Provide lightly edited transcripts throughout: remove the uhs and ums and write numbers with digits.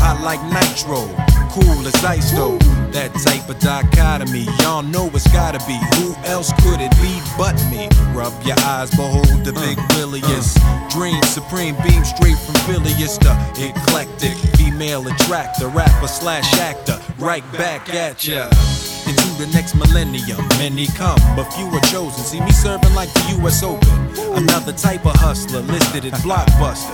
hot like nitro, cool as ice though. That type of dichotomy, y'all know it's gotta be. Who else could it be but me? Rub your eyes, behold the big williest. Dream supreme, beam straight from Phileas, the eclectic female attractor, rapper slash actor, right back at ya. Into the next millennium, many come, but few are chosen. See me serving like the US Open. Another type of hustler listed at Blockbuster.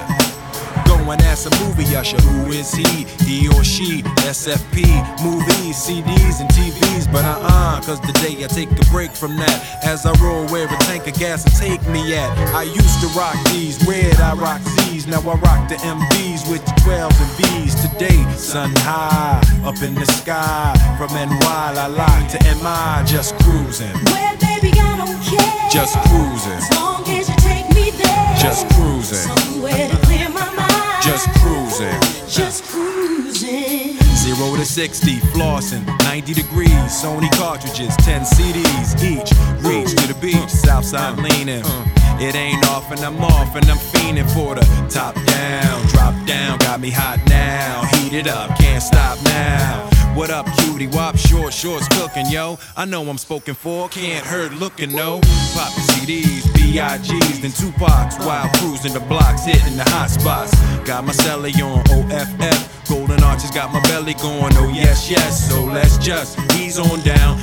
Go and ask a movie usher, who is he? He or she, SFP, movies, CDs, and TVs. But cause today I take a break from that. As I roll where a tank of gas will take me at. I used to rock these, where'd I rock Z's? Now I rock the MVs with the 12s and V's. Today, sun high, up in the sky. From NY, la la to MI, just cruising. Well, baby, I don't care. Just cruising. As long as you take me there. Just cruising. Somewhere to clear my mind. Just cruising. Just cruising. 0 to 60, flossing, 90 degrees, Sony cartridges, 10 CDs each. Reach to the beach, Southside leaning. It ain't off and I'm off and I'm fiending for the top down, drop down, got me hot now. Heat it up, can't stop now. What up, cutie wop? Short shorts cooking, yo. I know I'm spoken for, can't hurt looking, no. Pop the CDs, B.I.G's, then Tupac's while cruising the blocks, hitting the hot spots. Got my celly on OFF. Golden arches got my belly going, oh yes, yes. So let's just ease on down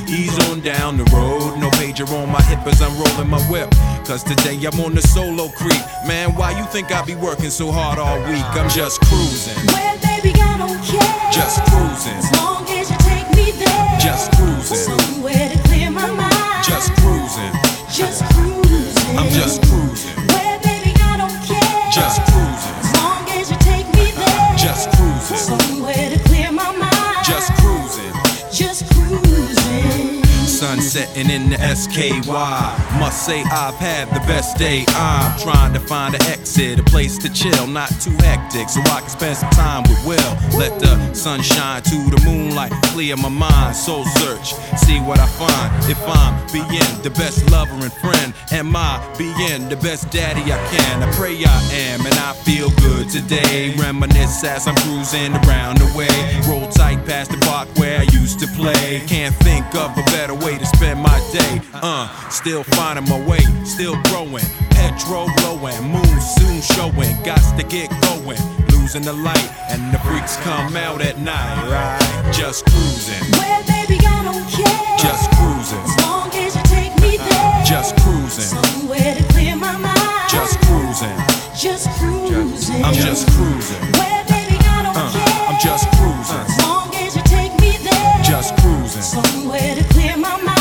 the road. No pager on my hip as I'm rolling my whip. Cause today I'm on the solo creep. Man, why you think I be working so hard all week? I'm just cruising. Well, baby, I don't care. Just cruising. As long as you take me there. Just cruising. Somewhere to clear my mind. Just cruising. Just cruising. I'm just cruising. Well, baby, I don't care. Just cruising. As long as you take me there. Just cruising. Somewhere to clear my mind. Just cruising. Just cruising. Sun setting in the SKY. Must say I've had the best day. I'm trying to find an exit, a place to chill, not too hectic, so I can spend some time with Will. Let the sun shine to the moonlight, clear my mind, soul search, see what I find. If I'm being the best lover and friend, am I being the best daddy I can? I pray I am, and I feel good today. Reminisce as I'm cruising around the way. Roll tight past the park where I used to play. Can't think of a better way to spend my day. Still finding my way, still growing. Petrol blowing, moon soon showing. Gots to get going, losing the light, and the freaks come out at night. Right? Just cruising. Well, baby, I don't care. Just cruising. As long as you take me there. Just cruising. Somewhere to clear my mind. Just cruising. Just cruising. I'm just cruising. Well, baby, I don't care. I'm just cruising. As long as you take me there. Just cruising. Somewhere to clear my mind.